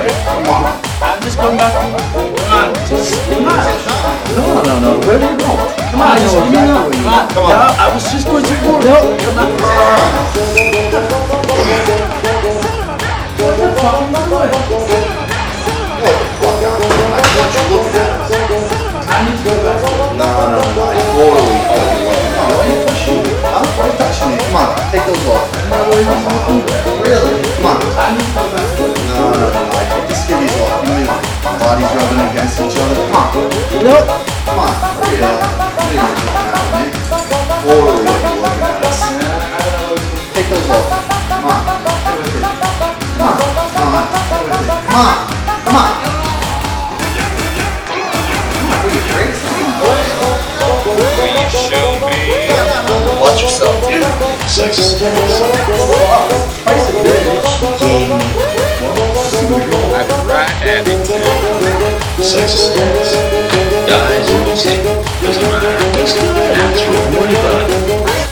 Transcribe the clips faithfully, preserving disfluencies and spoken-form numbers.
Come on. I'm just going back. Come on. Just come on. No, no, no. Where are you going? Come on. Just give me that. Come on. Come on. Yeah, I was just going to work. No. Come on. What the fuck am I doing? What the fuck? I want you looking at us. I need to go back. No, no, no. I totally fucking love you. Come on, why are you touching me? Huh? Why are you touching me? Come on, take those off. Really? Come on. I need to go back. No, no, no. I take the skivvies off. You know you want bodies rubbing against each other. Come on. Nope. Come on. Hurry up. What are you looking at me? Totally what you're looking at us. Take those off. Come on. Come on. Come on. Come on. Come on. Watch yourself, dude. Sex is I have right at it. Sex is guys, music doesn't matter. It's natural. What about it?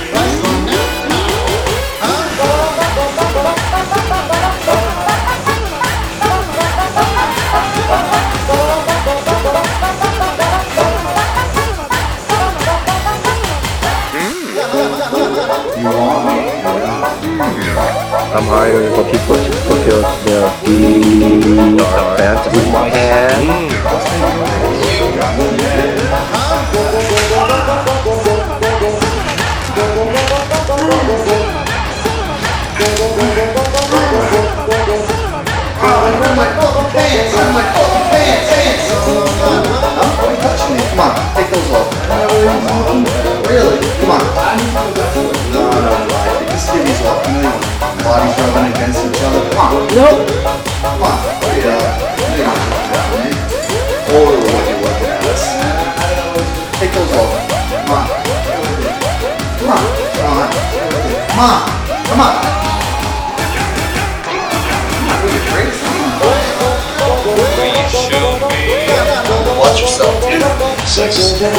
You want me? I'm hiring for people to fulfill their deep dark fantasies and My fucking pants! My fucking pants! Pants! Huh? Why are you touching me? Come on, take those off. Really? Come on. No, no, no. I take the skivvies off. You know you want bodies rubbing against each other. Come on. Nope. Come on. Hurry up. You know you're looking at me. Totally what you're looking at us. Take those off. Come on. Come on. Come on. Come on. Come on. Watch yourself, dude. Sex is I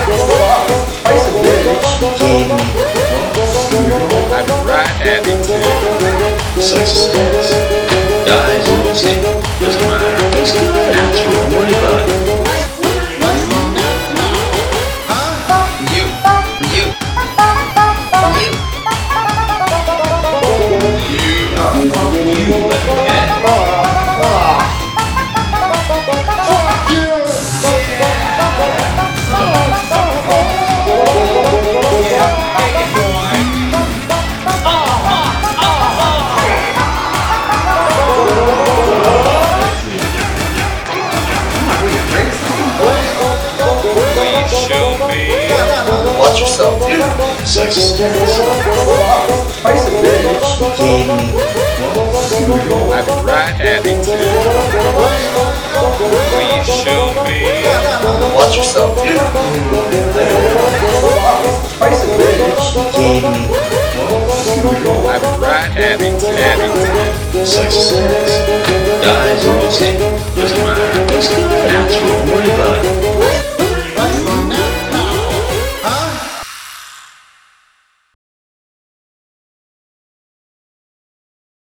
have right at it. Sex is guys, music doesn't matter. It's natural. What about it? You, you, you, you, you, okay? Watch yourself, dude. Sex is I have right at it. Watch yourself, dude. I have right at it. At it. Sex is guys, music doesn't matter. It's natural. What about it?